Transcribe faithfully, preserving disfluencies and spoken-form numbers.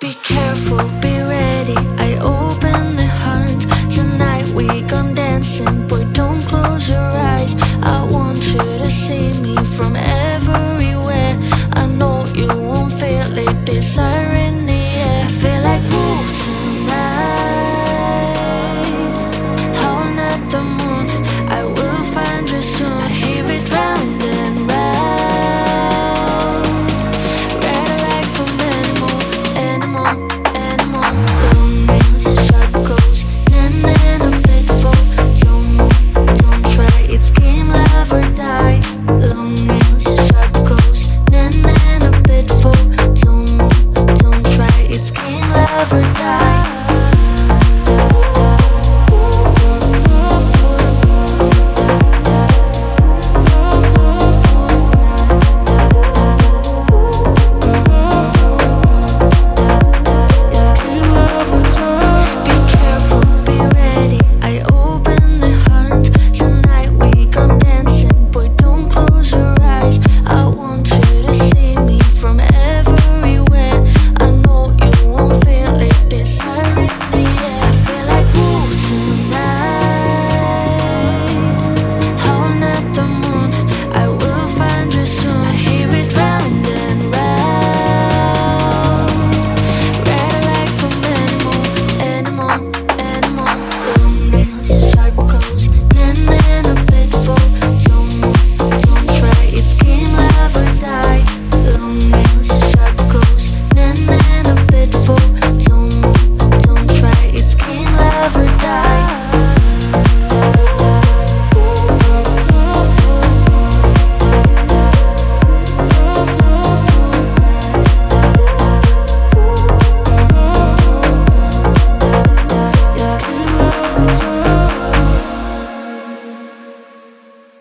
Be careful, be ready, I open the heart. Tonight we gone dancing, boy don't close your eyes. I want you to see me from everywhere. I know you won't feel it, desire